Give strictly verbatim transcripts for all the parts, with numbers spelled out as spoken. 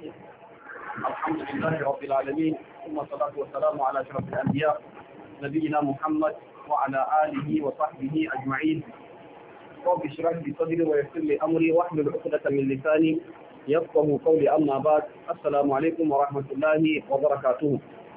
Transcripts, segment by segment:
الحمد لله رب العالمين ثم الصلاة والسلام على أشرف الأنبياء نبينا محمد وعلى آله وصحبه أجمعين. رب اشرح لي صدري ويسر لي أمري واحلل عقدة من لساني يفقهوا قولي. أما بعد، السلام عليكم ورحمة الله وبركاته.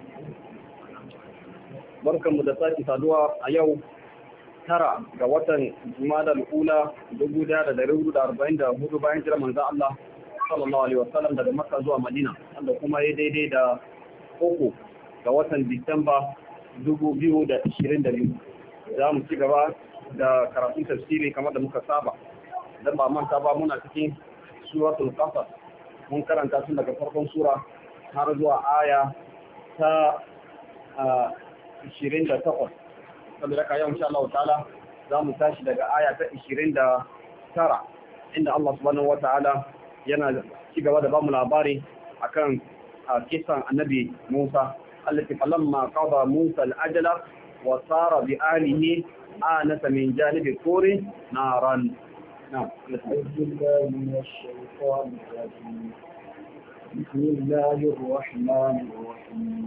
barkan mu da sake saduwa a yau tara ga watan Jumadal Ula dubu ɗaya da ɗari hudu da arba'in da hudu bayan jiran manzon Allah sallallahu alaihi wasallam daga Makka zuwa Madina, wanda kuma ya daidai da uku ga watan Disamba dubu biyu da ashirin da biyu. Za mu ci gaba da karatun tafsiri kamar da muka saba. Dan ba manta ba, muna cikin suratul Qasas. Mun karanta tun daga farkon sura har zuwa aya ta ashirin da takwas. Saboda haka yau insha Allah ta'ala za mu tashi daga aya ta ashirin da tara, inda Allah subhanahu wa ta'ala yana ci gaba da bamu labari akan kisan annabi Musa. التي فلما قضى موسى الأجل وصار بآله آنس من جانب الطور نارا. نعم. أعوذ بالله من الشيطان الرجيم. بسم الله الرحمن الرحيم.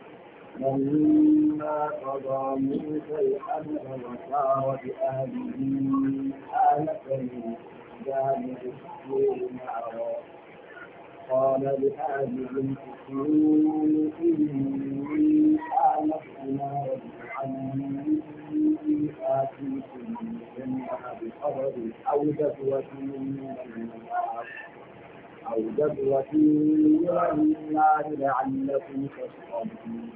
لما قضى موسى الأجل وصار بآله آنس من جانب الطور نارا قال لأهلهم كفروا إني آنست نارا لعلي آتيكم منها بخبر أو جذوة من النار أو جذوة من النار لعلكم تشربون.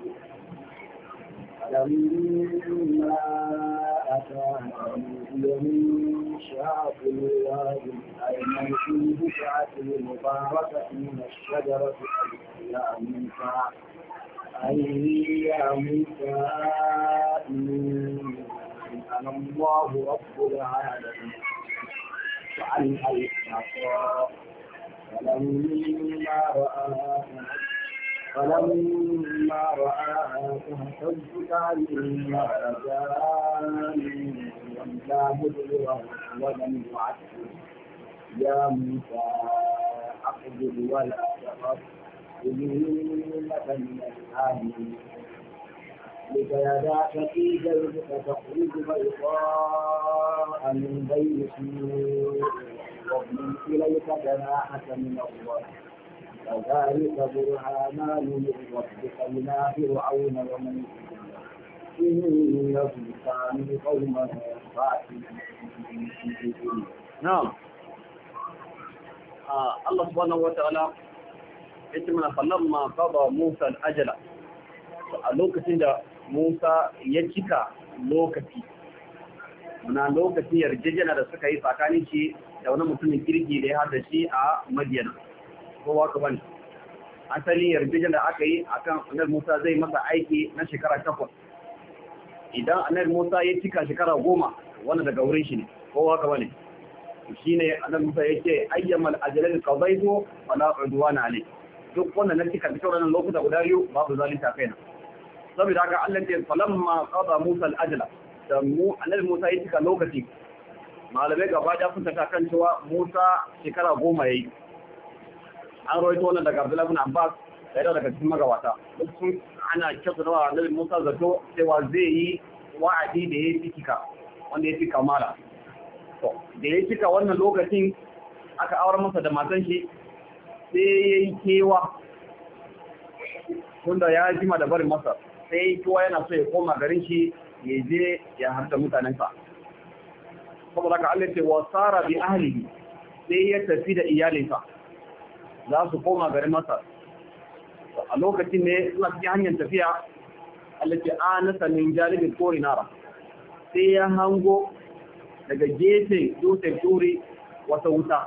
فلما أتاها نودي من شاطئ الوادي الأيمن في البقعة المباركة من الشجرة يا موسى أي يا موسى إني أنا الله رب العالمين فألقى العصا فلما رآها فلما رآها تهتز عليها رجال ولا مدبرا ولم يعتب يا موسى أقبل ولا تخف إنك من الآمنين لكيداك في جيبك تخرج بيضاء من بين سوء واضم إليك جناحك من الله كذلك برهانان من ربك إلى فرعون ومن إنه كانوا قوما فاسقين. نعم. الله سبحانه وتعالى يتمنى فلما قضى موسى الأجل. a lokacin da Musa ya cika lokaci, muna lokacin yarjejena da suka yi tsakanin shi da wani mutumin kirki da ya hada shi a Madiyana. Kowa ka bane asali yarjejena da aka yi akan annabi Musa zai masa aiki na shekara takwas. Idan annabi Musa ya cika shekara goma, wannan daga wurin shi ne. Kowa ka bane shine annabi Musa yake ayyamal ajalin qadaitu wala udwana alayhi. Duk wannan na cika cikin wannan lokuta guda biyu babu zalunta kaina. Saboda haka Allah ya falamma qada Musa al-ajla, da mu annabi Musa ya cika lokaci. Malamai gaba da sun ta kan cewa Musa shekara goma yayi. An rawaito wannan daga Abdullah ibn Abbas da daga cikin magawata. Duk sun ana kyautu da annabi Musa zato cewa zai yi wa'adi da ya cika, wanda ya cika mala. To da ya cika wannan lokacin aka aure masa da matan shi, sai yayi kewa tunda ya jima da barin masa. Sai kowa yana so ya koma garin shi ya je ya harta mutanensa. Saboda ka Allah ce wa sara bi ahlihi, sai ya tafi da iyalinsa za su koma garin Masar. A lokacin ne suna cikin hanyar tafiya, Allah ce anasa min jalibin kori nara, sai ya hango daga gefen dutsen turi wata wuta.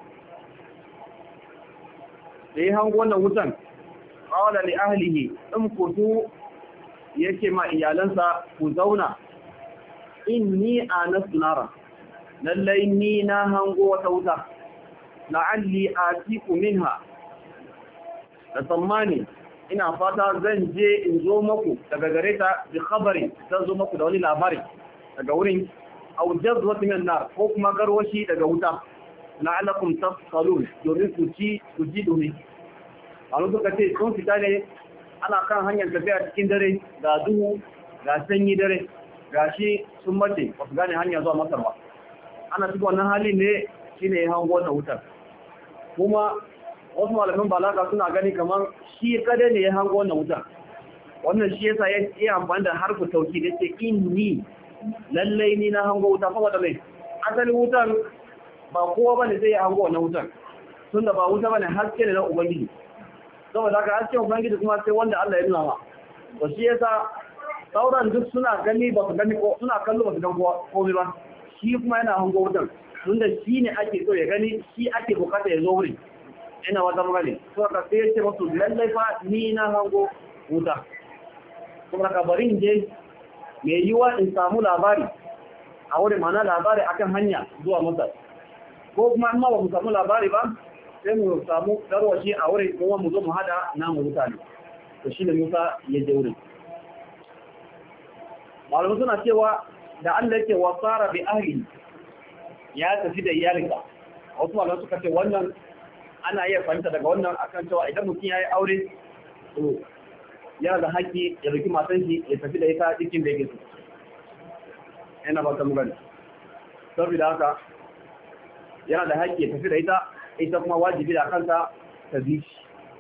Sai ya hango wannan wutan, qala li ahlihi in kutu, yake ma iyalansa ku zauna, inni anastu nara, lallai ni na hango wata wuta, la'alli atiku minha, da tsammani ina fata zan je in zo maku daga gare ta bi khabari, zan zo maku da wani labari daga wurin, aw jazwat min nar, ko kuma garwashi daga wuta, la'allakum tasqalun, domin ku ci ku ji dumi. a suka ce sun fita ne ana kan hanyar tafiya cikin dare ga duhu ga sanyi dare ga shi sun mace ba su gane hanya zuwa Masar ba ana cikin wannan hali ne shine ya hango wannan wutar kuma wasu malaman balaga suna gani kamar shi kada ne ya hango wannan wutar wannan shi yasa ya yi amfani da harfu tauki da ce inni lallai ni na hango wuta saboda mai asalin wutar ba kowa bane zai hango wannan wutar tunda ba wuta bane haske ne na ubangiji saboda haka haske ubangiji kuma sai wanda Allah ya nuna ma to shi yasa sauran duk suna gani ba su gani ko suna kallo ba su gan komai ba shi kuma yana hango wutar tunda shi ne ake so ya gani shi ake bukata ya zo wuri ina wata magani to ka sai ce musu lallai fa ni na hango wuta kuma ka bari in je me yiwa in samu labari a wurin mana labari akan hanya zuwa Masar ko kuma amma ba mu samu labari ba sai mu samu darwashi a wurin kuma mu zo mu hada namu mutane to shi ne Musa ya je wurin malamu suna cewa da Allah yake wasara bi ahli ya tafi da iyalinka wasu malamu suka ce wannan ana iya fahimta daga wannan akan cewa idan mutum ya yi aure to yana da haƙƙi ya riki matan shi ya tafi da ita cikin da yake so yana ba ta mugani saboda haka yana da haƙƙi ya tafi da ita ita kuma wajibi da kanta ta bi shi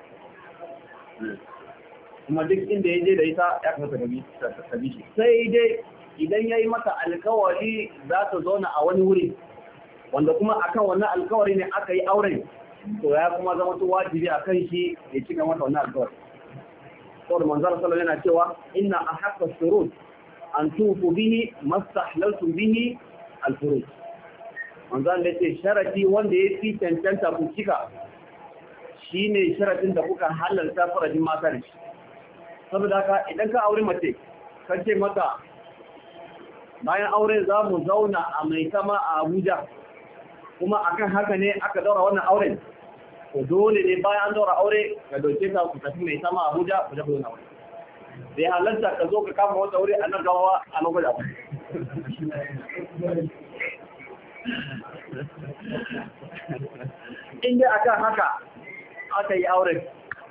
kuma duk inda ya je da ita ya kamata ta bi shi sai dai idan ya yi mata alkawari za ta zauna a wani wuri wanda kuma akan wannan alkawari ne aka yi auren to ya kuma zama to wajibi a kan shi ya cika mata wannan alkawari saboda manzara sallallahu yana cewa inna ahaqqa shurut an tufu bihi mastahlaltu bihi al-furud manzan da ce sharati wanda ya fi cancanta ku cika shine sharatin da kuka halalta farajin mata da shi saboda haka idan ka aure mace ka ce mata bayan aure za mu zauna a mai sama a Abuja kuma akan haka ne aka daura wannan auren to dole ne bayan an daura aure ka dauke ta ku tafi mai sama Abuja ku tafi wannan aure bai halarta ka zo ka kama wata aure a nan gawa a nan gwada inda akan haka aka yi auren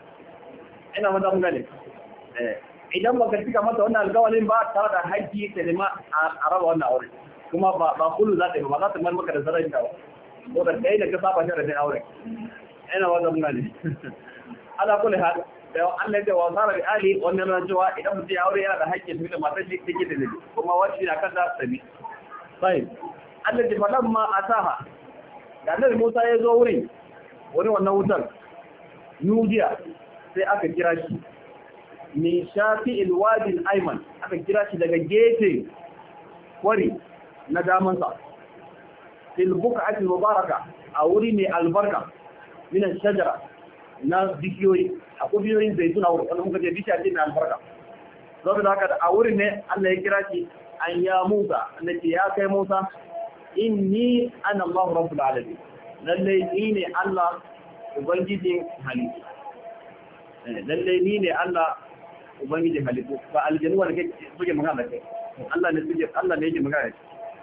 ina mata mun gane idan baka cika mata wannan alƙawarin ba tare da haƙƙi ta nema a raba wannan aure kuma ba ba kullu za ta yi ba za ta mar maka da zarar da ba ko da kai da ka saba shi da aure ina wanda mun gane ala kulli hal da Allah ya wasara bi ali wannan ran cewa idan mutum ya aure yana da haƙƙi da matar shi take da nabi kuma wajibi na kan da sabi sai Allah ya faɗa ma asaha da Annabi Musa ya zo wurin wani wannan wutar nudiya sai aka kira shi min shafi alwadi al-ayman aka kira shi daga gefe kwari na damansa fil buq'ati mubaraka a wuri mai albarka min shajara na bishiyoyi a kubiyoyin zaituna wanda muka je bishiya ce mai albarka saboda haka a wurin ne Allah ya kira shi an ya Musa annabi ya kai Musa inni ana Allah rabbul alamin lalle ni ne Allah ubangijin halittu lalle ni ne Allah ubangijin halittu ba aljanu wanda ke suke magana da kai Allah ne suke Allah ne yake magana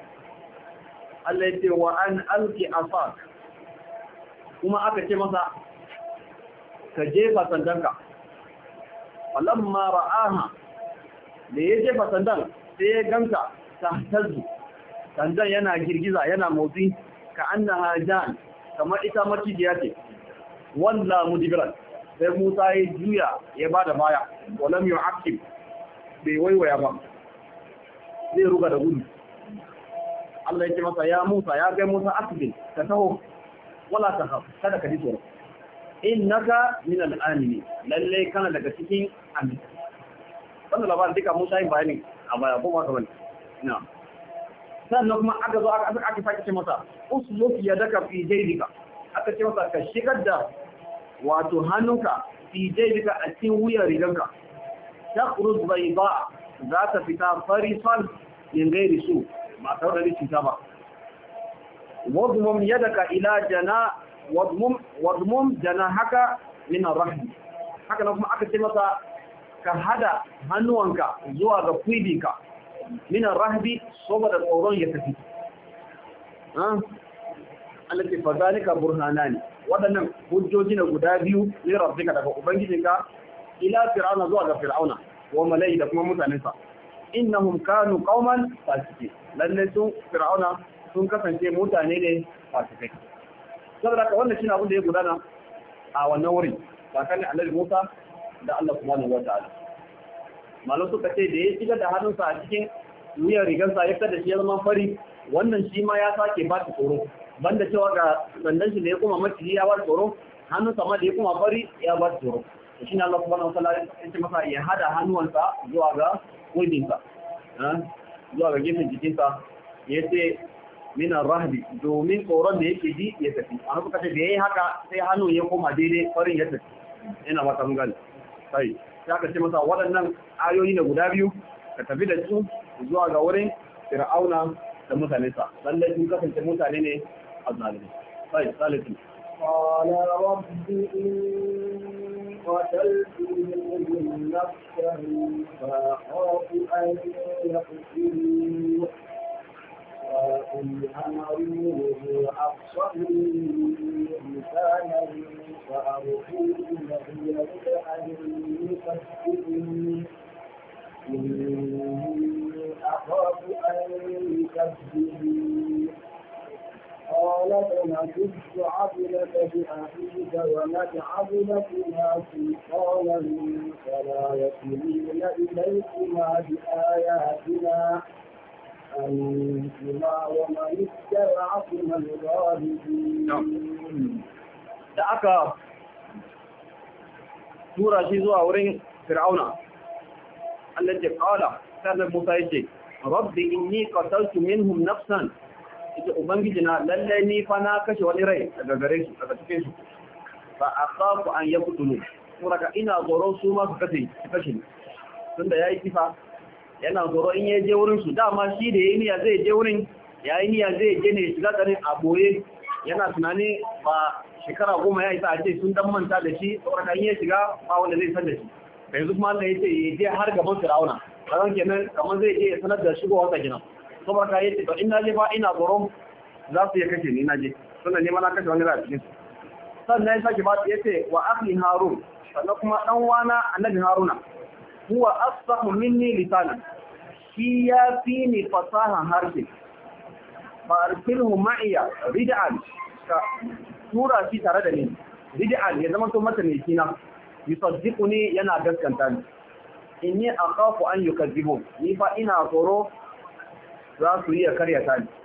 Allah ya ce wa an alki afak kuma aka ce masa ka jefa sandanka walamma ra'aha da ya jefa sandan sai ya ganta ta tazu sandan yana girgiza yana motsi ka annaha jan kamar ita macijiya ce walla mudibran sai Musa ya juya ya bada baya walam yu'aqib bai waiwaya ba zai ruga da gudu Allah ya ce masa ya Musa ya ga Musa asbil ka taho wala tahaf kada ka ji tsoro innaka min al-aminin lalle kana daga cikin amin wannan labarin duka Musa yin bayani a baya ko ba ka bane na'am sannan kuma aka zo aka aka sake ce masa usluk yadaka fi jaydika aka ce masa ka shigar da wato hannunka fi jaydika a cikin wuyar riganka takhruj bayda za ta fita farisal min gairi su ba tare da cuta ba wadmum yadaka ila jana wadmum wadmum janahaka min ar-rahm haka nan kuma aka ce masa ka hada hannuwanka zuwa ga kuidinka min ar-rahbi saboda tsoron ya tafi ah allati fadalika burhanani waɗannan hujjoji ne guda biyu ne rabbika daga ubangijinka ila fir'auna zuwa ga fir'auna wa malai da kuma mutanensa innahum kanu qauman fasiqin lalle su fir'auna sun kasance mutane ne fasikai saboda ka wannan shine abin da ya gudana a wannan wurin tsakanin Annabi Musa da Allah subhanahu wataala malo suka ce da ya shiga da hannunsa a cikin wuyar rigarsa ya kada shi ya zama fari wannan shi ma ya sake ba ta tsoro banda cewa ga sandan shi da ya kuma maciji ya ba ta tsoro hannunsa ma da ya kuma fari ya ba ta tsoro to shine Allah subhanahu wataala ya ce masa ya hada hannuwansa zuwa ga kudinsa zuwa ga gefen jikinsa ya ce minan rahbi domin tsoron da yake ji ya tafi a suka ce da ya yi haka sai hannu ya koma daidai farin ya tafi ina ba ta gani sai ya ka ce masa waɗannan ayoyi na guda biyu ka tafi da su zuwa ga wurin fir'auna da mutanensa lallai sun kasance mutane ne a zalimi sai salisu قال رب إني قتلت منهم نفسا فأخاف أن يقتلون وأمهره أبصر لسانا فأرسله معي أن يكذبني إني أخاف أن يكذبني قال فنشد عبدك بأخيك ونجعل لكما سلطانا فلا يصلون إليكما بآياتنا أنتما ومن اتبعكما الغالبين. da aka tura shi zuwa wurin fir'auna Allah ya kala sai Musa yace rabbi inni qataltu minhum nafsan ita ubangiji na lalle ni fa na kashe wani rai daga gare su daga cikin su fa akhafu an yaqtulu suraka ina tsoron su ma su kashe su kashe ni tunda yayi kifa yana tsoro in yaje wurin su dama shi da yayi niyya zai je wurin yayi niyya zai je ne shiga garin a boye yana tunani ba shekara goma ya isa a ce sun dan manta da shi saboda in ya shiga ba wanda zai san da shi da yanzu kuma Allah ya ce ya je har gaban Fir'auna karan kenan kamar zai je ya sanar da shigowar sa kenan saboda ka yace to in naje fa ina tsoron za su ya kashe ni naje sannan ne ma na kashe wani rai cikin su sannan ya sake ba ya ce wa akhi Harun sannan kuma dan wana annabi Haruna huwa asfahu minni lisanan shi ya fi ni fasahan harshe fa arsilhu ma'iya bid'an ka tura shi tare da ni bid'an ya zama to mata ne kina yusaddiquni yana gaskanta ni inni akhafu an yukazzibu ni fa ina tsoro za su iya karya ta ni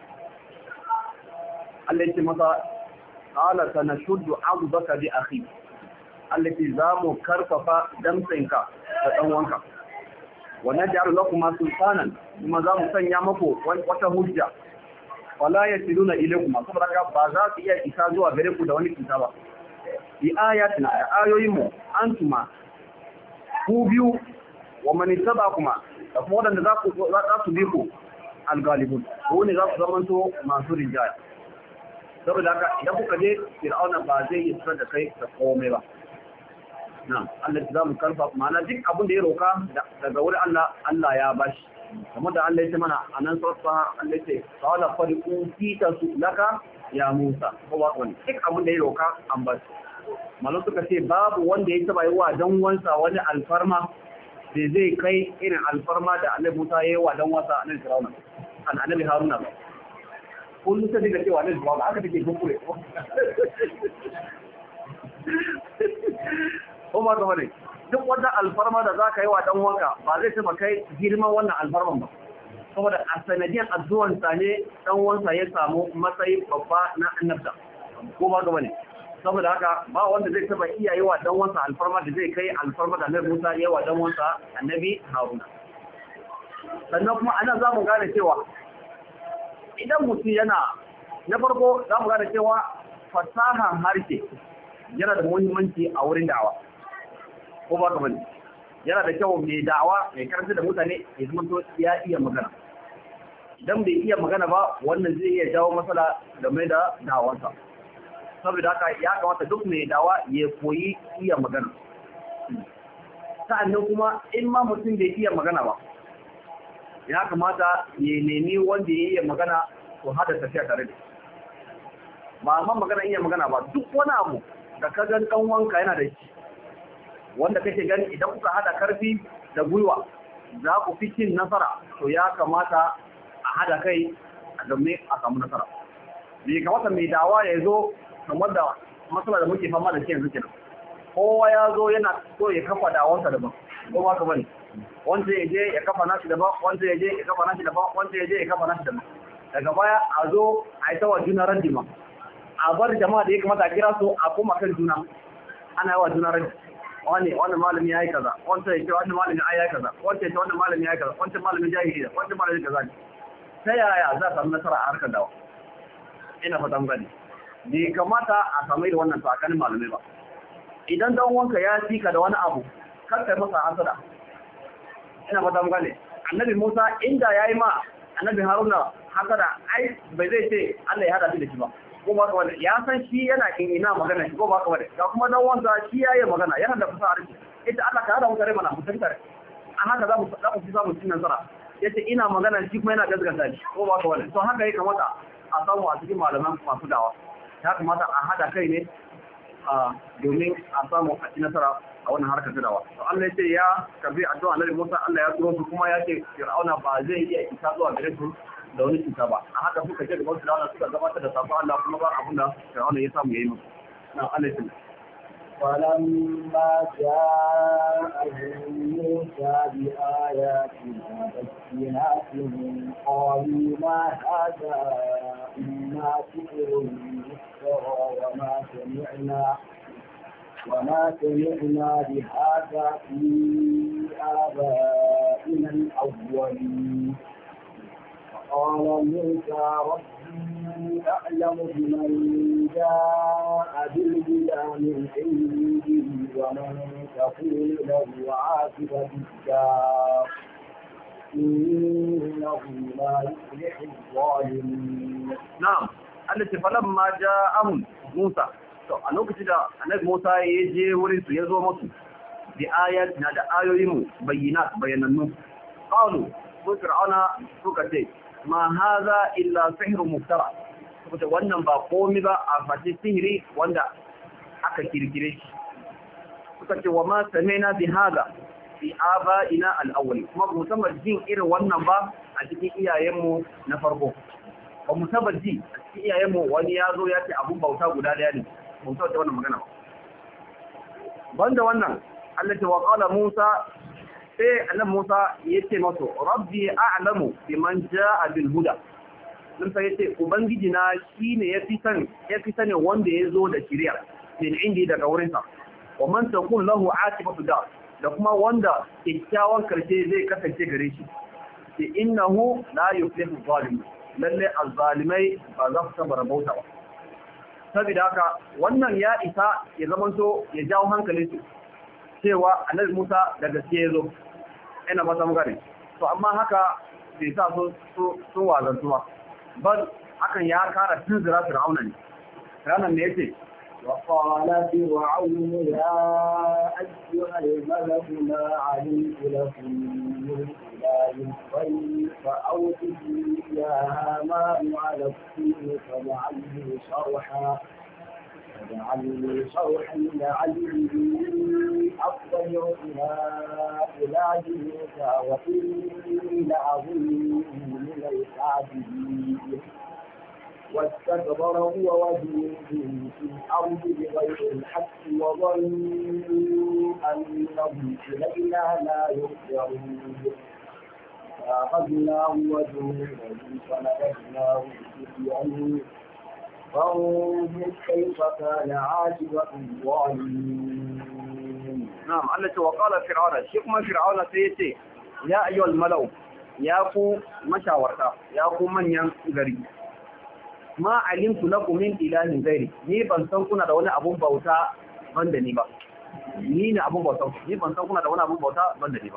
Allah ya ce masa qala sanashuddu 'adbaka bi akhi Allah ya zamu karfafa damtsinka da dan wanka wa naj'alu lakum sultanan kuma zamu sanya muku wata hujja wala yasiluna ilaykum saboda ba za su iya isa zuwa gare ku da wani kita ba bi ayatina ayoyin mu antuma ku biyu wa man kuma da kuma wadanda za ku za su bi ku al-galibun ko ne za su zamanto masu rinjaya saboda haka idan kuka je fir'auna ba zai yi tsada da kai da komai ba na Allah ya zamu karfa ma'ana duk abin da ya roka daga wurin Allah Allah ya bashi kamar da Allah ya ce mana anan sarfa Allah ya ce qala fariqu fita su laka ya Musa ko wa wani duk abin da ya roka an bashi malon suka ce babu wanda ya taba yi wa dan wansa wani alfarma da zai kai irin alfarma da Annabi Musa ya yi wa dan wansa Annabi Fir'auna an Annabi Haruna ba kullu sai daga cewa Annabi Fir'auna aka take gukure kuma ga wani duk wanda alfarma da zaka yi wa dan wanka ba zai taba kai girman wannan alfarman ba saboda a sanadiyar addu'an sa ne dan wansa ya samu matsayi babba na annabta ko ba ga wani saboda haka ba wanda zai taba iya yi wa dan wansa alfarma da zai kai alfarma da Annabi Musa ya wa dan wansa Annabi Haruna sannan kuma ana za mu gane cewa idan mutum yana na farko za mu gane cewa fasahan harshe yana da muhimmanci a wurin da'awa ko ba ka bane yana da kyau mai da'awa mai karanta da mutane ya zama to ya iya magana idan bai iya magana ba wannan zai iya jawo matsala game da da'awarsa saboda haka ya kamata duk mai da'awa ya koyi iya magana sa'annan kuma in ma mutum bai iya magana ba ya kamata ya nemi wanda ya iya magana to hada tafiya tare da ba ma magana iya magana ba, duk wani abu da ka gan dan wanka yana da shi wanda kake gani idan kuka hada karfi da gwiwa za ku fi cin nasara, to ya kamata a hada kai a game a samu nasara. Bai kamata mai dawa ya zo kamar da matsala da muke fama da shi yanzu kenan, kowa ya zo yana so ya kafa dawansa daban, ko ba ka bane, wanda ya je ya kafa nashi daban, wanda ya je ya kafa nashi daban, wanda ya je ya kafa nashi daban. Daga baya a zo a yi tawa juna randima, a bar jama'a da ya kamata a kira su a koma kan juna, ana yawa juna randima. Wani wannan malami ya yi kaza, wanda ya ce wannan malami ya yi kaza, wanda ya ce wannan malami ya yi kaza, wanda malami jahili da wanda malami kaza ne. Ta yaya za a samu nasara a harkar dawa? Ina fatan gani. Bai kamata a samu da wannan tsakanin malamai ba. Idan dan wanka ya fika da wani abu, kar kai masa hasada. Ina fatan gani. Annabi Musa inda yayi ma Annabi Haruna hasada, ai bai zai ce Allah ya hada shi da shi ba. Ko ba ka wani ya san shi yana kin ina magana shi, ko ba ka wani ga kuma dan wanka shi yayi magana yana da fasaha harshe. Ita Allah ka hada mu tare mana mu tantare. A haka za mu za mu fi samu cin nasara. Yace ina magana shi kuma yana gaskata shi, ko ba ka wani. To haka yake kamata a samu a cikin malaman masu dawa. Ya kamata a hada kai ne a domin a samu a ci nasara a wannan harkar dawa. To Allah ya ce ya karbi addu'a Annabi Musa, Allah ya turo su, kuma ya ce Fir'auna ba zai iya isa zuwa gare su da wani cuta ba. A haka suka ce da wasu da suka gabatar da sabon Allah, kuma ba abin da Fir'auna ya samu yayi musu. Na Allah ya ce فلما جاءهم موسى بآياتنا بينات قالوا ما هذا إلا سحر مفترى وما سمعنا وما سمعنا بهذا في آبائنا الأولين. قال موسى ربي أعلم بمن جاء بالهدى من عنده ومن تكون له عاقبة الدار إنه لا يفلح الظالمين. نعم التي فلما جاءهم موسى a lokacin da Annabi Musa ya je wurin su ya zo musu bi ayat na da ayoyin bayyinat bayanannu, qalu ko fir'auna suka ce ma haza illa sihrun muftara, saboda wannan ba komai ba a fati sihiri wanda aka kirkire shi. Suka ce wa ma sami'na bi hada fi aba'ina al-awwal, kuma mu san jin irin wannan ba a cikin iyayenmu na farko. Ba mu san ji a cikin iyayenmu wani ya zo ya ce abun bauta guda daya ne, mu san wannan magana. Banda wannan Allah ta wa qala Musa, sai annabi Musa yace masa rabbi a'lamu biman jaa bil huda. Mun sai yace ubangiji na shine yafi sani yafi sani wanda yazo da shari'a min indi daga wurin sa, wa man takun lahu aqibatu da da kuma wanda kikkiawan karshe zai kasance gare shi. Sai innahu la yuflihu zalim, lalle azzalimai ba za su tabbara bauta ba. Saboda haka wannan ya isa ya zamanto ya jawo hankalin su cewa annabi Musa da gaske yazo. Ina ba ta magana. To amma haka bai sa su su wazantuwa. Bal hakan ya kara tunzura Fir'auna ne. Fir'auna ne yace وقال فرعون يا أيها الملأ ما علمت لكم من إله غيري فأوقد لي يا هامان على الطين فاجعل لي صرحا فاجعل لي صرحا لعلي أطلع إلى إله موسى وإني لأظنه من الكاذبين. واستكبر هو وجنوده في الأرض بغير الحق وظنوا أنهم إلينا لا يرجعون. فأخذناه وجنوده فنبذناه في اليم فانظر كيف كان عاقبة الظالمين. نعم التي وقال فرعون شيخ فرعون سيتي يا أيها الملأ يا كو مشاورتا يا كو منyan gari, ma alimtu lakum min ilahin ghairi, ni ban san kuna da wani abun bauta banda ni ba. Ni ne abun bauta, ni ban san kuna da wani abun bauta banda ni ba.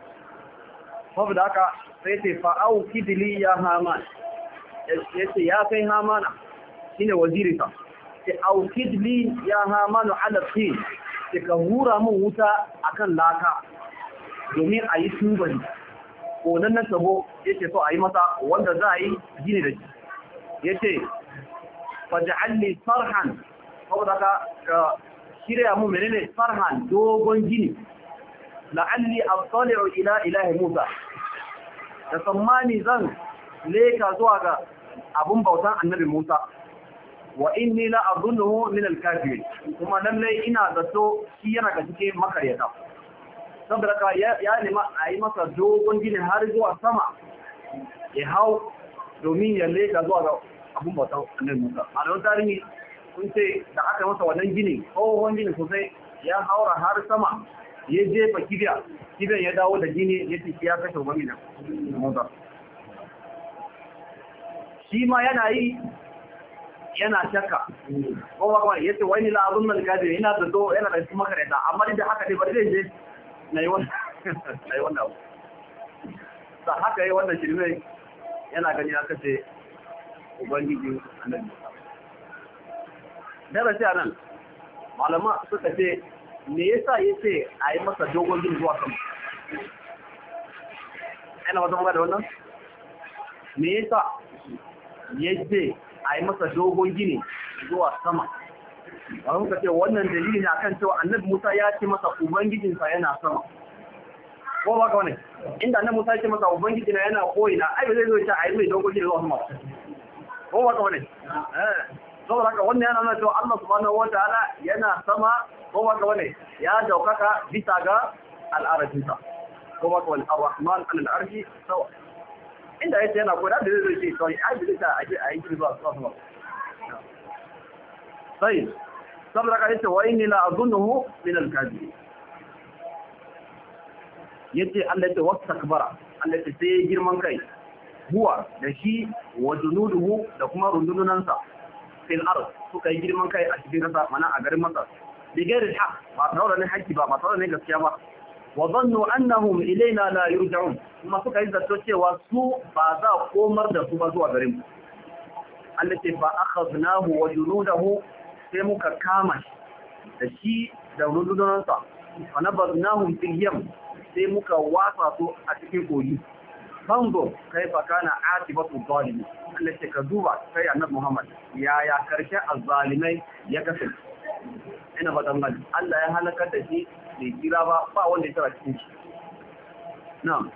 Saboda haka sai ce fa'au kidli ya Haman, yace ya kai Hamana shine waziri sa. Sai au kidli ya Hamanu ala tin, sai ka hura mun wuta akan laka domin a yi tubali. Ko nan nan sabo yace so a yi masa wanda za a yi gine da shi. Yace faj'al li sarhan saboda ka shirya mu menene sarhan dogon gini la'alli attali'u ila ilahi Musa da tsammani zan leka zuwa ga abun bautan annabi Musa wa inni la adunnuhu min al-kafirin kuma lalle ina zato shi yana ga cikin makaryata saboda ka ya nema a yi masa dogon gini har zuwa sama ya hau domin ya leka zuwa ga abun bautan annabi Musa a don tarihi kun ce da aka masa wannan gini tsohon gini sosai ya haura har sama ya jefa kibiya kibiyan ya dawo da gini ya ce ya kashe ubangiji Musa shi ma yana yi yana shakka ko ba kuma yace wai ni la azun mal kadir ina da to yana da kuma kareta amma da haka dai bari zai je nayi wannan nayi wannan sa haka yayi wannan shirme yana gani aka ce ubangiji annabi da ba sai anan malama suka ce me yasa yace ayi masa dogon gini zuwa sama ina wata magana da wannan me yasa yace a yi masa dogon gini zuwa sama a muka ce wannan dalili ne akan cewa annabi Musa ya ce masa ubangijinsa yana sama ko ba ka wani inda annabi Musa ya ce masa ubangijina yana koyina ai ba zai zo ya ce a yi mai dogon gini zuwa sama ko ba ka wani eh saboda haka wannan yana nuna cewa Allah subhanahu wataala yana sama ko ba ka wani ya daukaka bisa ga al'arajinsa ko ba ka wani ar-rahman al-arshi sawa inda yace yana koyar da zai ce kawai ai bisa a a yi zuwa sama sai saboda ka yace wa inni la azunnuhu min al-kadhib yace Allah yace wastakbara Allah yace sai girman kai huwa da shi wa junuduhu da kuma rundunansa fil ard suka yi girman kai a cikin kasa mana a garin Masar bigairin haq ba tare da haƙƙi ba ba tare da gaskiya ba wa dhannu annahum ilaina la yurja'un kuma suka yi zato cewa su ba za komar da su ba zuwa garin mu Allah ce fa akhadnahu wa junudahu sai muka kama da shi da rundunansa fa nabadnahum fil yam sai muka wasa su a cikin kogi bango kaifa kana atibatu zalimi Allah ce ka duba sai annabi Muhammad yaya karshen azzalimai ya kasance ina ba dan Allah ya halakar da shi bai kira ba ba wanda ya tsara cikin shi na'am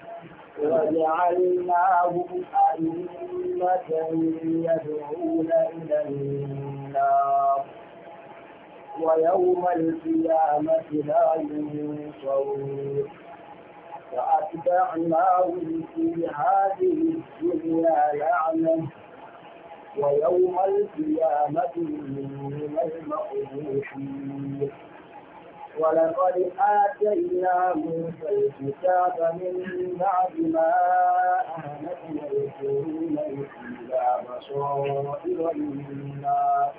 وجعلناهم أئمة يدعون إلى النار ويوم القيامة لا ينصرون وأتبعناهم في هذه الدنيا لعنة ويوم القيامة من المقبوحين ولقد آتينا موسى الكتاب من بعد ما أهلكنا القرون الأولى بصائر للناس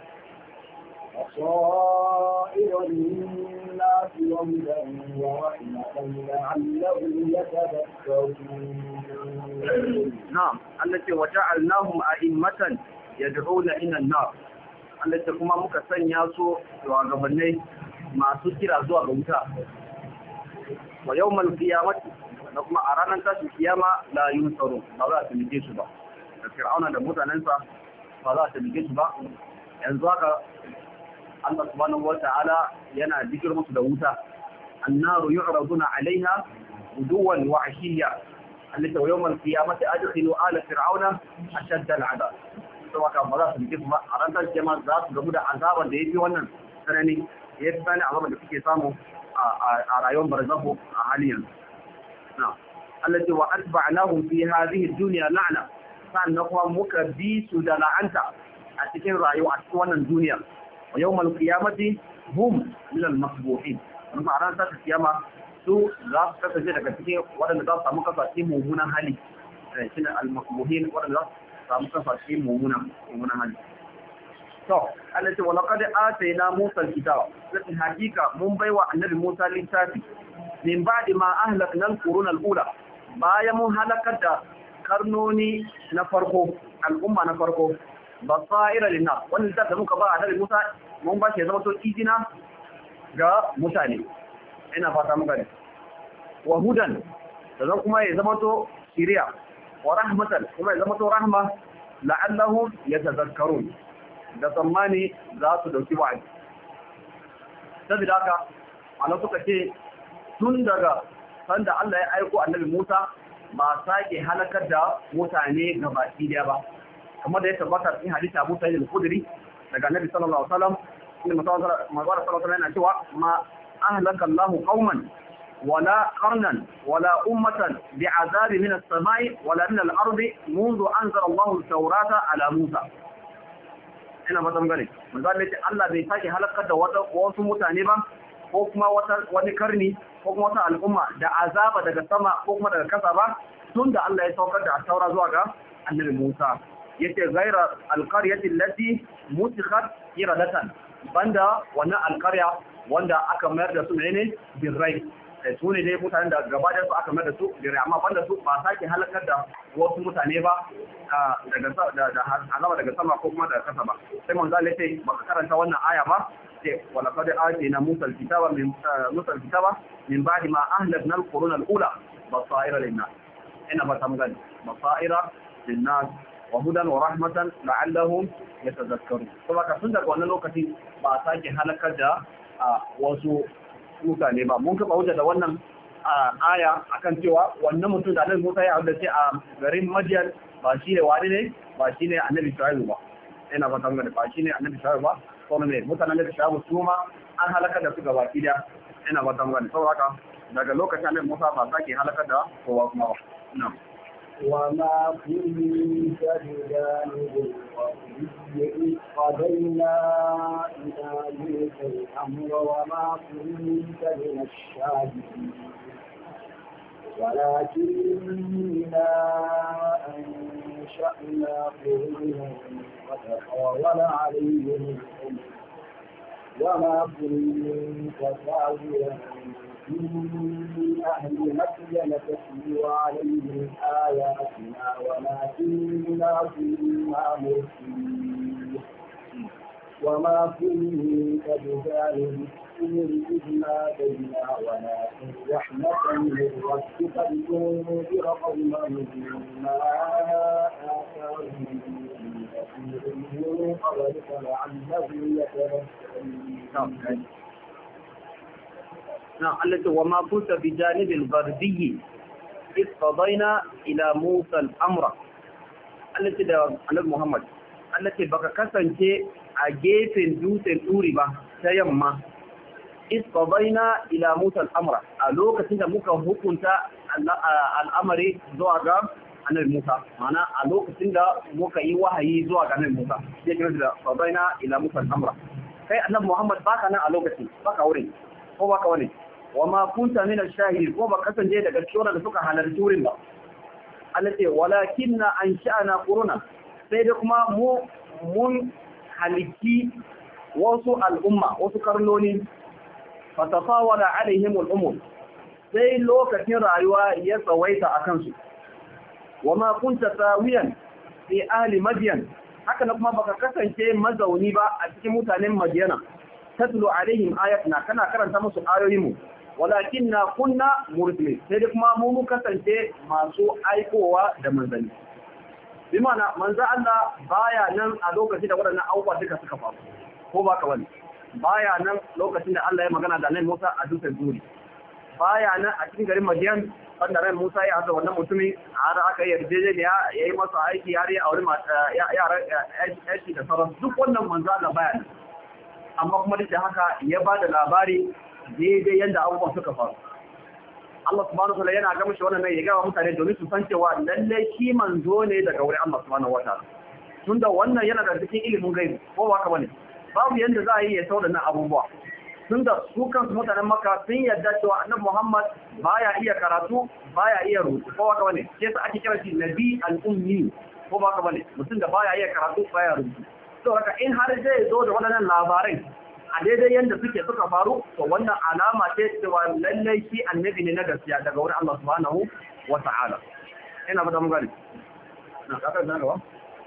بصائر للناس وهدى ورحمة لعلهم يتذكرون. نعم التي وجعلناهم أئمة يدعون إلى النار التي كما مكسن ياسو وغبني masu kira zuwa ga wuta wa yawmal qiyamati da kuma a ranar tashin kiyama la yunsaru ba za a taimake su ba da fir'auna da mutanensa ba za a taimake su ba yanzu haka Allah subhanahu wata'ala yana dikir musu da wuta annaru yu'raduna 'alayha guduwan wa 'ashiyya allati wa yawmal qiyamati adkhilu ala fir'auna ashadda al'adab to haka ba za a taimake su ba a ranar tashin kiyama za su gamu da azaban da yafi wannan sanani ya fi sani azabar da suke samu a rayuwar barzahu a halin na Allah ce wa atba'nahum fi hadhihi dunya la'na sannan kuma muka bi su da la'anta a cikin rayuwa a cikin wannan duniya wa yawmal qiyamati hum min al-masbuhin kuma a ran ta kiyama su za su kasance daga cikin waɗanda za su samu kasa cikin mummunan hali shine al-masbuhin waɗanda za su samu kasa cikin mummunan mummunan hali to Allah ce walaqad atayna Musa al-kitaba sai hakika mun baiwa annabi Musa littafi min ba'di ma ahlakna al-qurun al-ula bayan mun halakar da karnoni na farko al'umma na farko basaira linnas wannan da muka ba annabi Musa mun ba shi zama to izina ga mutane ina fata muka ne wa hudan da kuma ya zama to shiriya wa rahmatan kuma ya zama to rahma la'allahum yatadhakkarun da tsammani za su dauki wa'azi. Saboda haka ana suka ce tun daga sanda Allah ya aiko annabi Musa ba sake halakar da mutane gabaki daya ba, kamar da ya tabbata cikin hadisi Abu Sa'id al-Khudri daga annabi sallallahu alaihi wasallam inda manzo sallallahu alaihi wasallam yana cewa ma ahlaka Allahu qauman wala qarnan wala ummatan bi'azabi min as-sama'i wala min al-ardi منذ anzala Allahu at-taurata ala Musa. Ina fatan gane manzo Allah bai sake halakar da wasu mutane ba ko kuma wani karni ko kuma wata al'umma da azaba daga sama ko kuma daga kasa ba tun da Allah ya saukar da taura zuwa ga annabi Musa. Yace ghaira alqaryati allati mutikhat iradatan, banda wannan alqarya wanda aka mayar da su ne birrai, su ne dai mutanen da gaba da su aka mayar da su birrai, amma banda su ba sake halakar da wasu mutane ba daga da azaba daga sama ko kuma daga kasa ba. Sai manzo Allah ya ce baka karanta wannan aya ba, ولقد آتينا موسى الكتاب من موسى الكتاب من بعد ما أهلكنا القرون الأولى بصائر للناس. إنما تمغني بصائر للناس وهدى ورحمة لعلهم يتذكرون. فما كسندك وأن لوكتي بأساكي هلكا جاء wasu mutane ba. Mun kafa hujja da wannan aya akan cewa wannan mutum da Annabi Musa ya haddace a garin Madian ba shi ne wani ne ba shi ne Annabi Shu'aib ba. Ina ba tangane ba shi ne Annabi Shu'aib ba. Kuma ne mutanen da shabu su ma an halaka da su gaba ɗaya. Ina ba tangane saboda haka daga lokacin Annabi Musa ba sake halaka da kowa kuma ba. Na'am. وما كنت بجانب الغربي إذ قضينا إلى موسى الأمر وما كنت من الشاهدين ولكننا أنشأنا قرونا فتطاول عليهم الأمر وما كنت ساويا في أهل مدين تتلو عليهم آياتنا وما كنا كنا مرسلين وما كنت بجانب الطور إذ نادينا ولكن رحمة من ربك لتنذر قوما مما آتاهم من نذير من قبلك لعلهم يتذكرون. نعم التي وما كنت بجانب الغربي إذ قضينا إلى موسى الأمر التي ده النبي محمد التي بقى kasance a gefen dutsen turi ba ta yamma إذ قضينا إلى موسى الأمر a lokacin da muka hukunta al'amari zuwa ga annabi Musa mana a lokacin da muka yi wahayi zuwa ga annabi Musa sai kira da qadaina ila Musa al-amra kai annabi Muhammad baka nan a lokacin baka wurin ko baka wani wama kunta min ash-shahid ko ba kasance daga cikin da suka halarci wurin ba Allah ce walakinna ansha'na quruna sai da kuma mu mun haliki wasu al'umma wasu karnoni fatafawala alaihim al-umur sai lokacin rayuwa ya tsawaita akan su wama kunta tawiyan fi ahli madyan haka na kuma baka kasance mazauni ba a cikin mutanen Madiyana tatlu alaihim ayatuna kana karanta musu ayoyinmu walakinna kunna mursalin sai da kuma mu kasance masu aikowa da manzanni bi ma'ana manzo Allah baya nan a lokacin da wadannan abubuwa duka suka faru ko baka wani baya nan lokacin da Allah ya magana da Annabi Musa a dutsen Turi baya nan a cikin garin Madian wanda ran Musa ya hada wannan mutumin har aka yarjejeniya yayi masa aiki har ya aure yara aiki da sauran duk wannan manzo Allah baya nan amma kuma da haka ya ba da labari daidai yadda abubuwan suka faru. Allah subhanahu wa ta'ala yana ga mishi wannan ya ga mutane domin su san cewa lalle shi manzo ne daga wurin Allah subhanahu wa ta'ala. Tunda wannan yana da cikin ilimin gaibi ko ba haka bane. Babu yanda za a yi ya sauda nan abubuwa. Tunda su kansu mutanen Makka sun yarda cewa Annabi Muhammad baya iya karatu, baya iya rubutu ko ba haka bane. Sai ake kira shi Nabi al-Ummi ko ba haka bane. Mutum da baya iya karatu baya rubutu. To haka in har zai zo da waɗannan labarai a daidai yadda suke suka faru to wannan alama ce cewa lallai shi annabi ne na gaskiya daga wurin Allah subhanahu wa ta'ala. Ina fata mun gani. Na ka ga gaba?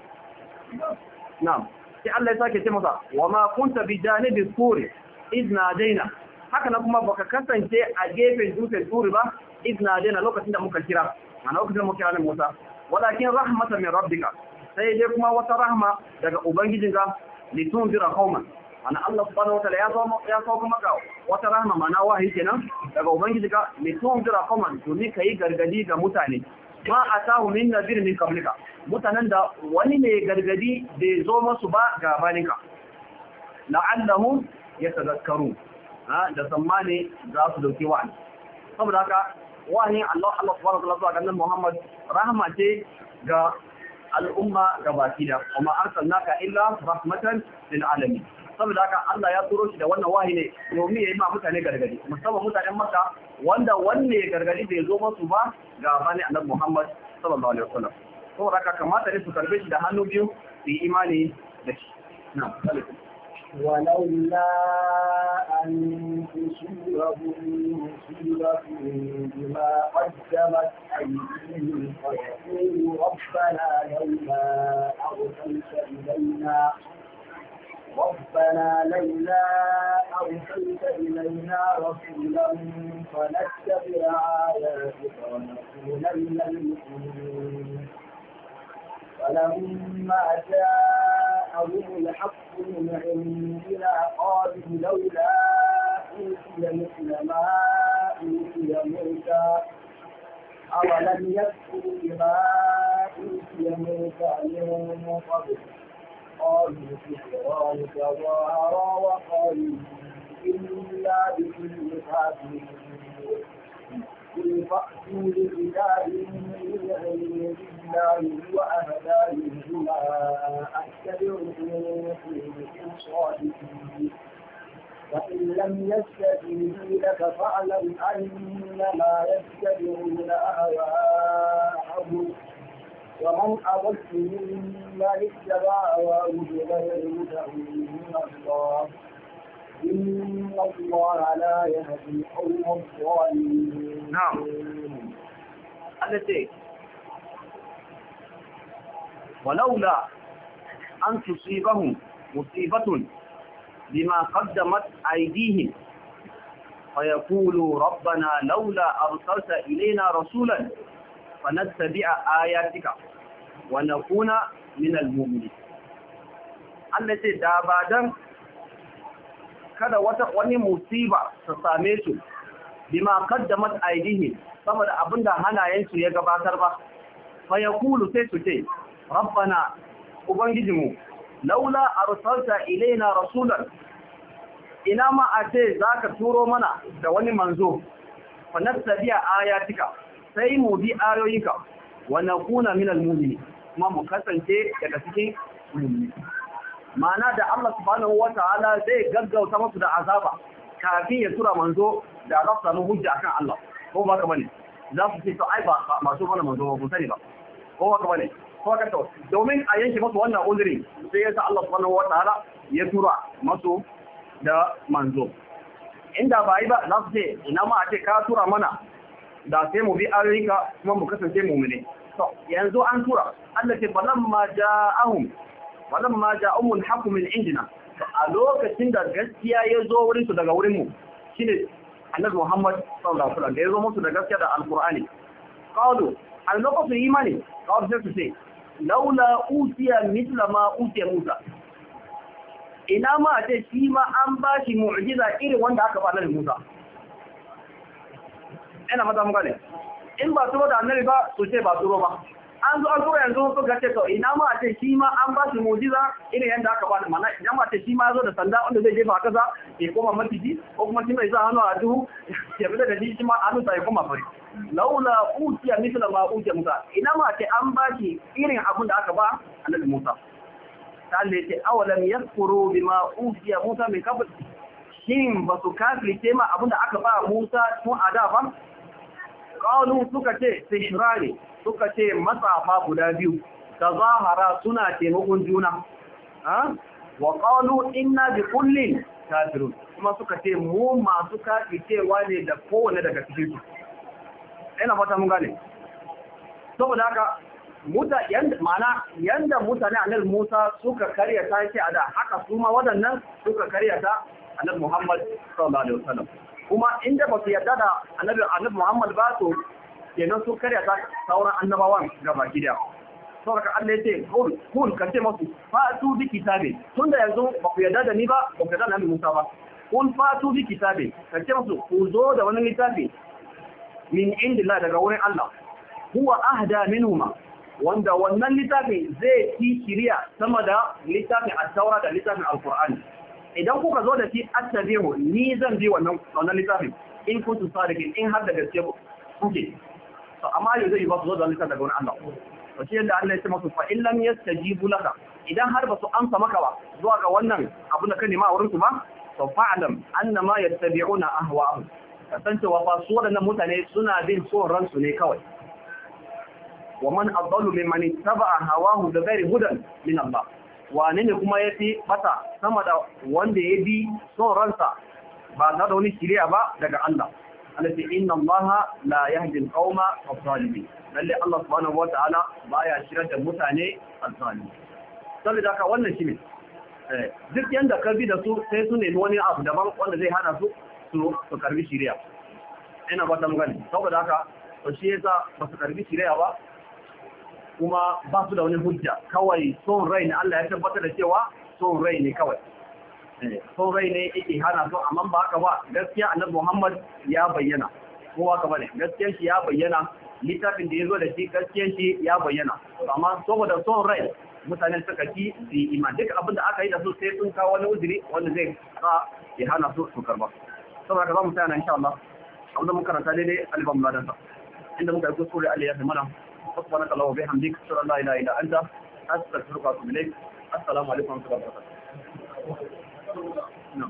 Na'am. Sai Allah ya sake ce masa wa ma kunta bi janibi suri idna daina. Haka na kuma baka kasance a gefen dutsen turi ba idna daina lokacin da muka kira. Ana lokacin da muka kira ne Musa. Walakin rahmatan min rabbika sai dai kuma wata rahma daga ubangijinka litunzira qauman ana Allah subhanahu wataala ya zo ya sauka maka wata rahama mana wahayi kenan daga ubangiji ka litunzira qauman domin kai gargadi ga mutane ma atahu min nadir min qablika mutanen da wani ne gargadi bai zo masu ba gabaninka la'allahum yatadhakkarun ha da tsammani za su dauki wa'azi saboda haka wani Allah Allah subhanahu wa ta'ala ga Muhammad rahma ce ga al'umma gabaki da kuma arsalnaka illa rahmatan lil alamin saboda haka Allah ya turo shi da wannan wahayi ne domin yayi ma mutane gargadi musamman mutanen Makka wanda wanne gargadi bai zo musu ba ga bani Annabi Muhammad sallallahu alaihi wasallam saboda haka kamata ne su karbe shi da hannu biyu su yi imani da shi na'am ولولا أن تصيبهم مصيبة بما قدمت أيديهم فيقولوا ربنا لولا أرسلت إلينا ربنا لولا أرسلت إلينا رسولا فنتبع آياتك ونكون من المؤمنين فلما جاءهم الحق من عندنا قالوا لولا أوتي مثل ما أوتي موسى أولم يكفروا بما أوتي موسى من قبل قالوا سحران تظاهرا وقالوا إنا بكل كافرين قل فأتوا بكتاب من عند الله وأهدى منهما أتبعه إن كنتم صادقين فإن لم يستجيبوا لك فاعلم أنما يتبعون أهواءهم ومن أضل ممن اتبع هواه بغير هدى من الله إن الله لا يهدي القوم الظالمين. نعم. التي ولولا أن تصيبهم مصيبة بما قدمت أيديهم فيقولوا ربنا لولا أرسلت إلينا رسولا فنتبع آياتك ونكون من المؤمنين. التي دابادا kada wata wani musiba ta same su bima qaddamat aydihim saboda abinda hanayensu ya gabatar ba fa yaqulu sai su ce rabbana ubangijinmu laula arsalta ilaina rasulan ina ma a ce zaka turo mana da wani manzo fa nattabi'a ayatika sai mu bi ayoyinka wa nakuna minal mu'minin kuma mu kasance daga cikin mu'mini ma'ana da Allah subhanahu wata'ala zai gaggauta musu da azaba kafin ya tura manzo da za su samu hujja akan Allah ko ba ka bane za su ce to ai ba masu mana manzo ba ku sani ba ko ba ka bane ko ka to domin a yanke musu wannan uzuri sai ya sa Allah subhanahu wata'ala ya tura musu da manzo inda ba yi ba za su ce ina ma a ce ka tura mana da sai mu bi ayoyinka kuma mu kasance mu'mini to yanzu an tura Allah ce balamma ja'ahum walamma ja'umul haqqu min indina a lokacin da gaskiya ya zo wurin su daga wurin mu shine Annabi Muhammad sallallahu alaihi wasallam da ya zo musu da gaskiya da Alqur'ani qalu a lokacin imani qalu sai su ce laula utiya mithla ma utiya Musa ina ma ce shi ma an ba shi mu'jiza irin wanda aka ba Annabi Musa ina mata mun gane in ba turo da Annabi ba su ce ba turo ba an zo an zo yanzu suka ce to ina ma a ce shi ma an ba shi mu'jiza irin yanda aka ba da mana idan ma ce shi ma zo da sanda wanda zai jefa kaza ya koma maciji ko kuma shi mai sa hannu a duhu ya fita da shi ma hannu sa ya koma fari laula utiya mithla ma utiya Musa ina ma ce an ba shi irin abin da aka ba Annabi Musa ta Allah ce awalam yakfuru bima utiya Musa min qabl shin ba su kafirce ma abin da aka ba Musa tun a da ba qalu suka ce sihirani suka ce matsafa guda biyu ta zahara suna taimakon juna wa qalu inna bi kullin kafirun kuma suka ce mu masu kafircewa ne da kowane daga cikin su ina fata mun gane saboda haka muta yanda mana yanda mutane annabi Musa suka karya ta ce a da haka su ma wadannan suka karya ta annabi Muhammad sallallahu alaihi wasallam kuma inda ba su yarda da annabi annabi Muhammad ba to kenan su karya ta sauran annabawan gaba gida saboda Allah ya ce kul kul kace masu fatu bi kitabe tunda yanzu ba ku yarda da ni ba ba ku yarda da Musa ba kul fatu bi kitabe kace masu ku zo da wani littafi min indillah daga wurin Allah huwa ahda minhuma wanda wannan littafin zai fi shiriya sama da littafin at-taura da littafin al-qur'ani idan kuka zo da shi attabi'u ni zan bi wannan wannan littafin in kuntum sadiqin in har da gaske kuke to amma yau zai ba su zo da littafin daga wurin Allah to shi yadda Allah ya ce masu fa in lam yastajibu laka idan har ba su amsa maka ba zuwa ga wannan abu da ka nema a wurin su ba to fa'lam annama yattabi'una ahwa'ahum kasancewa fa su wadannan mutane suna bin son ransu ne kawai wa man adallu mimman ittaba'a hawahu da ghairi hudan min Allah wane ne kuma yafi bata sama da wanda ya bi son ransa ba da wani shiriya ba daga Allah alati inna Allah la yahdi al-qauma adh-dhalimin lalle Allah subhanahu wata'ala baya shirar da mutane adh-dhalimin saboda haka wannan shine eh duk yanda ka bi da su sai su ne wani abu daban wanda zai hana su su su karbi shiriya ina ba ta magana saboda haka to shi yasa ba su karbi shiriya ba kuma ba su da wani hujja kawai son rai ne Allah ya tabbatar da cewa son rai ne kawai son rai ne yake hana su amma ba haka ba gaskiya annabi Muhammad ya bayyana kowa ka bane gaskiyar shi ya bayyana littafin da ya zo da shi gaskiyar shi ya bayyana amma saboda son rai mutanen suka ci su iman duk abin da aka yi da su sai sun kawo wani uzuri wanda zai sa ya hana su su karba saboda za mu tsaya nan insha Allah abin da mun karanta daidai alban ladansa inda muka yi kuskure Allah ya fi mana سبحانك اللهم وبحمدك اشهد ان لا اله الا انت استغفرك واتوب اليك السلام عليكم ورحمه الله وبركاته نعم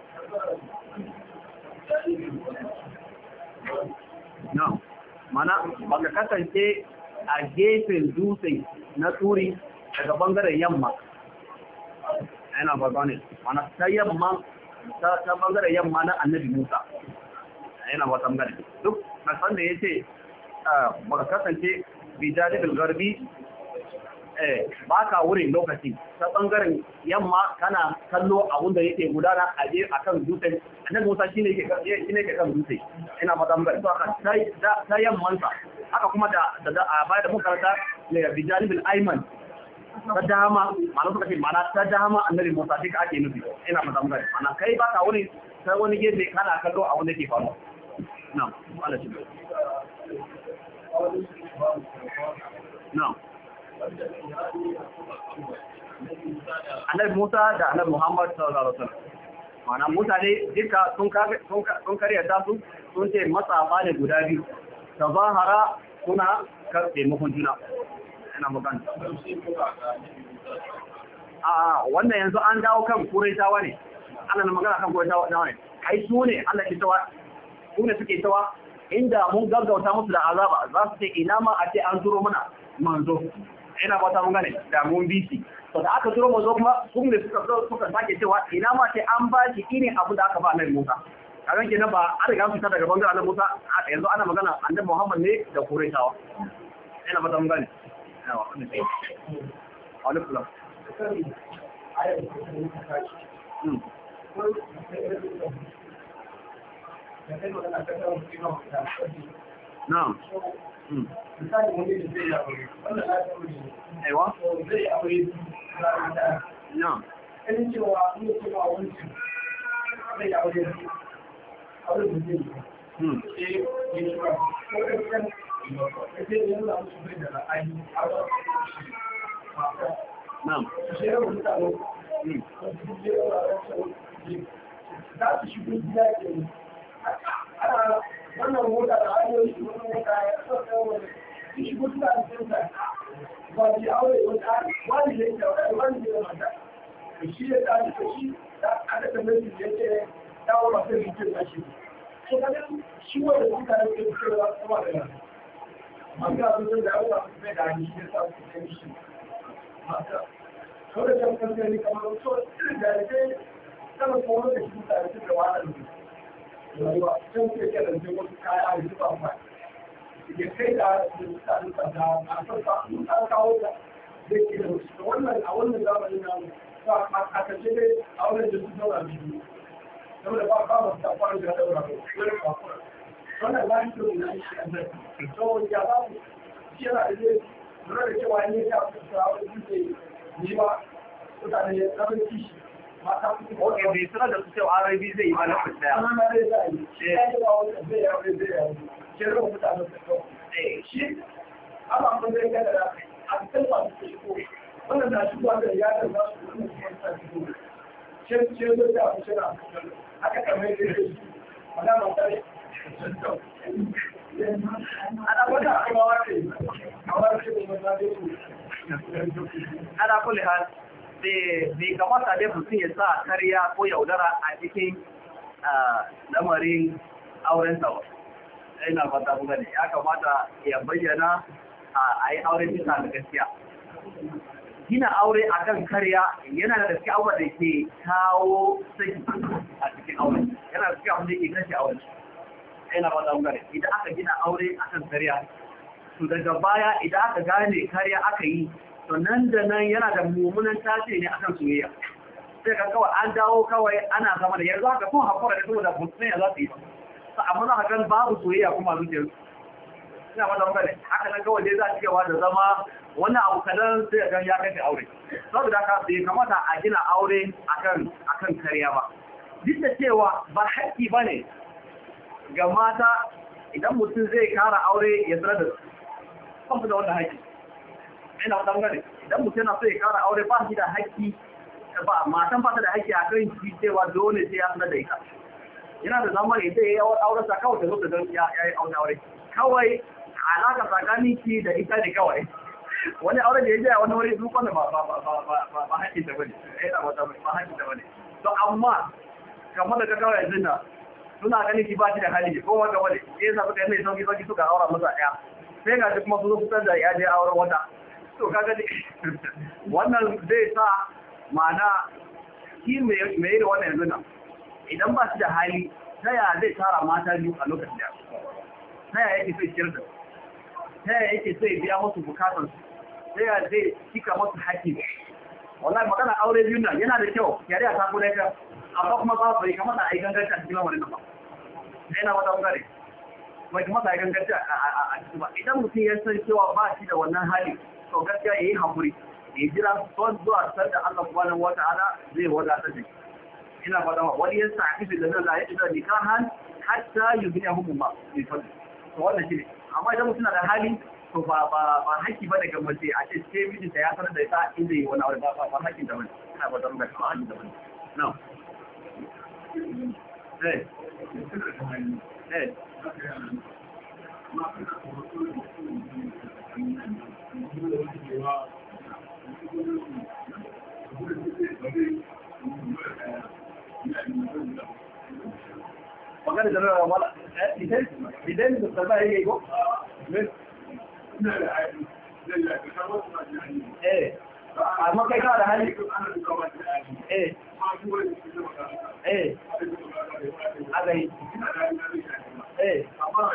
نعم mana baka kasance a gefen dutse na turi daga bangaren yamma yana ba gane mana ta yamma ta bangaren yamma na annabi Musa yana ba tambaya duk na san da yace baka kasance bijalibul garbi eh baka wurin lokaci ta bangaren yamma kana kallo abun da yake gudana a je akan dutse annabi Musa shine yake shine yake kan dutse ina fata mun ga to aka sai ta yamman sa haka kuma da da a baya da muka karanta ne bijalibul ayman ta dama mana suka ce mana ta dama annabi Musa duk ake nufi ina fata mun ga mana kai baka wurin sai wani gefe kana kallo abun da yake faruwa na'am Allah shi No. Annabi Musa da Annabi Muhammad sallallahu alaihi wasallam. Mana mutane duka sun kare sun kare da su sun ce matsafa ne guda biyu. Tazahara kuna kar taimakon juna. Ina magana. A wannan yanzu an dawo kan Quraishawa ne. Ana magana kan Quraishawa ne. Ai su ne Allah ke tawa. Su ne suke tawa inda mun gaggauta musu da azaba za su ce ina ma a ce an turo mana manzo ina ba ta mun gane da mun bisi to da aka turo manzo kuma sun ne suka zo suka sake cewa ina ma ce an ba shi irin abu da aka ba Annabi Musa kaga kenan ba an riga fita daga bangaren Annabi Musa yanzu ana magana Annabi Muhammad ne da Quraishawa ina ba ta mun gane yawa wannan sai alaikum Na'am. Misali wani da zai yi aure, wannan na aure ne. Aiwa? Zai yi aure na da. Na'am. Kanin cewa ne cewa wani zai yi aure aure da zai yi. Hmm. Eh, ya shi ba. Ko da kan zai yi nuna musu bai da ra'ayi a wasu Na'am. shi ne mutane. Hmm. Za su shigo gida ke ana wannan mota da hanyoyi wannan mota ya sauka wani shigo suna da sauka ba ji aure wata wani ne da wani ne da mata shi ya ta da shi da aka tambaye shi ya ce dawo ba sai shi da shi so kaga shi wanda suka da ke cewa kuma da nan an ga sun da aure ba da shi ya sa su kai shi mata so da kan kan ne kamar so da ke kana kuma da shi da shi da wani rayuwa sun ke kada da wasu kaya a yi ba ba ya kai da mutane da da a sarfa an kawo da zai ke da wasu wannan a wannan zamanin na ba a kace dai a wannan da su zauna biyu saboda ba ba ba ta fara da daura ba wani ba fara wannan ba shi ne na shi an zai to ya ba shi yana da zai lura da cewa ne ya fi tsawon dutse ne ba mutane rabin kishi mata kuma ok bai sanar da su cewa arabi zai yi ba na kusa daya ana na zai zai yi shi ya yi wa wata zai yawo zai yawo shi ya rufe mutane su kawo shi amma an zai gada da a cikin masu ke shigo wannan na shigo da ya da za su kuma su yanta shigo shi shi zai da abu shira aka kamar yadda ya shi mana mutane ana wata kuma wace a wace da mutane su ana kulle hal bai kamata dai mutum ya sa karya ko yaudara a cikin lamarin auren sa ina fata kuma ne ya kamata ya bayyana a yi auren bisa da gaskiya gina aure a kan karya yana da gaskiya abuwa da ke kawo saki a cikin aure yana da gaskiya abuwa da ke kashe aure ina fata kuma ne idan aka gina aure a kan karya to daga baya idan aka gane karya aka yi to nan da nan yana da mummunan tasiri ne akan soyayya sai ka kawai an dawo kawai ana zama da yanzu haka kun hakura da saboda mutum ya za su yi ba amma za ka gan babu soyayya kuma zuciyar ina ba da mutane haka nan kawai dai za a cewa da zama wannan abu kadan sai ga ya kashe aure saboda haka bai kamata a gina aure akan akan kariya ba duk da cewa ba haƙƙi bane ga mata idan mutum zai kara aure ya sanar da su da wannan haƙƙi ina wata gane idan mutum yana so ya kara aure ba shi da haƙƙi ba matan ba ta da haƙƙi a kan shi cewa dole sai ya sanar da ita yana da zama ita ya yi aure sa kawai ta zo ta don ya yi aure kawai alaka tsakanin ki da ita ne kawai wani aure da ya je a wani wuri duk wanda ba ba ba ba ba ba haƙƙin ta bane ina wata ba haƙƙin ta bane to amma kamar da ka kawai yanzu na suna ganin ki ba shi da hali ko wanda wani ya sa suka yi mai sauki sauki suka aura masa ɗaya sai ga kuma su zo fitar da ya je auren wata to kaga wannan zai sa ma'ana shi mai yi da wannan yanzu nan idan ba shi da hali ta yaya zai tara mata biyu a lokacin da ta yaya yake sai ciyar da ta yaya yake sai biya musu bukatansu ta yaya zai cika musu haƙƙi wallahi magana aure biyu nan yana da kyau yare a taku da ka amma kuma ba bai kamata a yi gangarci a cikin lamarin nan ba yana wata bangare bai kamata a yi gangarci a cikin ba idan mutum ya san cewa ba shi da wannan hali to gaskiya yayi hakuri ya jira son zuwa san da Allah subhanahu wataala zai wadatar da shi ina fada wa wani yasa akifi da Allah ya ida nikahan hatta yubniyahu ma bi fadl to wannan shine amma idan mutum na da hali to ba ba ba haƙi bane ga mace a ce sai mijinta ya sanar da ita inda yi wani aure ba ba haƙin da bane ina fada mun ga haƙin da bane no eh eh magana da rawa wala idan idan da tsaba yake go eh amma kai ka da hali eh eh agai eh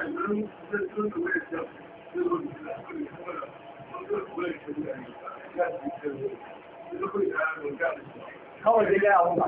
kawai zai gaya abu ba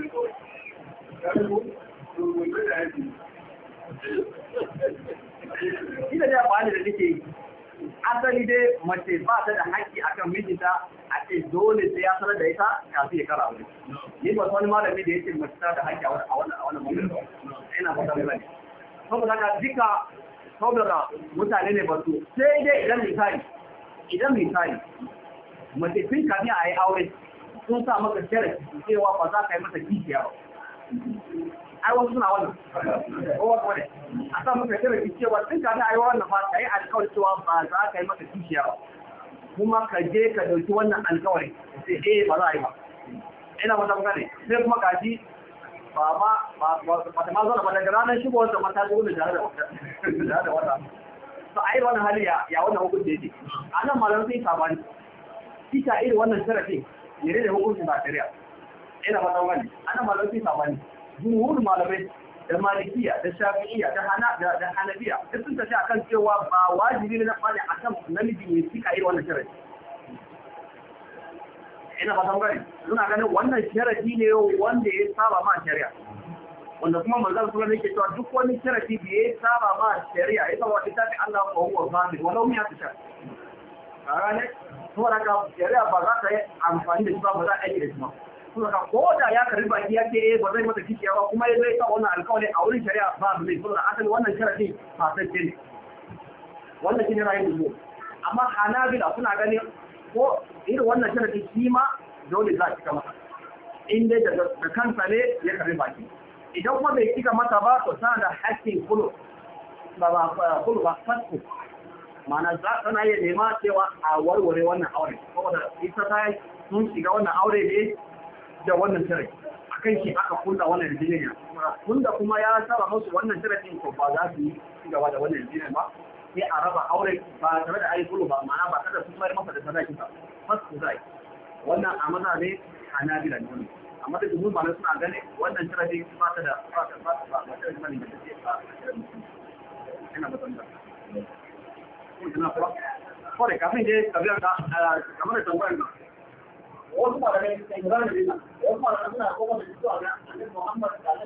ina da amfani da nake yi asali dai mace ba ta da haƙƙi akan mijinta a ce dole sai ya sanar da ita kafin ya kara aure ni ba wani malami da yake mace ta da haƙƙi a wannan a wannan mutum ina ba ta bane saboda haka duka saboda mutane ne ba su sai dai idan misali idan misali mace tun kafin a yi aure sun sa maka sharafi cewa ba za ka yi mata kishiya ba ai wasu suna wannan ko wasu wani a sa maka sharafi cewa tun kafin a yi wannan ba ka yi alkawari cewa ba za ka yi mata kishiya ba kuma ka je ka dauki wannan alkawari sai eh ba za a yi ba ina mata muka ne sai kuma kaji ba ma ba ta ma zo da ba daga ranar shigowar da mata zo da jihar da wata to a yi wannan hali ya wannan hukunci yake a nan malamai sun yi sabani kisa irin wannan sharafi ne da hukuncin ba shari'a ina fatan wani ana malamai sabani jumhur malamai da malikiya da shafi'iyya da hana da hanabiya duk sun tafi akan cewa ba wajibi ne na fadi akan namiji ne kika irin wannan sharafi ina fatan wani suna ganin wannan sharafi ne wanda ya saba ma shari'a wanda kuma manzon sallallahu alaihi wasallam yake cewa duk wani sharafi da ya saba ma shari'a ya saba ita ce Allah ko huwa zahir walau ya tasha a ranar kuma daga shari'a ba za ta yi amfani da shi ba ba za a aiki da shi ba kuma ka ko da ya karbi baki ya ce eh ba zai mata kishiya ba kuma ya zai sa wannan alƙawari a wurin shari'a ba zai so da asali wannan sharadi ba sai ce wannan shine ra'ayin su amma Hanabila suna ganin ko irin wannan sharadi shi ma dole za a cika masa in dai da kansa ne ya karbi baki idan kuma bai cika masa ba to tana da haƙƙin kulu ba ba kulu ba fasku ma'ana za tana iya nema cewa a warware wannan aure saboda ita ta sun shiga wannan aure ne da wannan sharadi akan shi aka kulla wannan yarjejeniya tunda kuma ya saba musu wannan sharadin ko ba za su yi gaba da wannan yarjejeniya ba sai a raba aure ba tare da ayi kulu ba ma'ana ba kada su mayar masa da sadaki ba fasku zai wannan a maza ne Hanabila ne amma da jumhur malamai suna gane wannan sharadi ba ta da ba ta ba ta ba ta da mani da take ba ina ba tanda ina ba kore kafin je tabiya da kamar da tambayar nan wasu malamai sai ga ne wasu malamai suna kuma da cewa Annabi Muhammad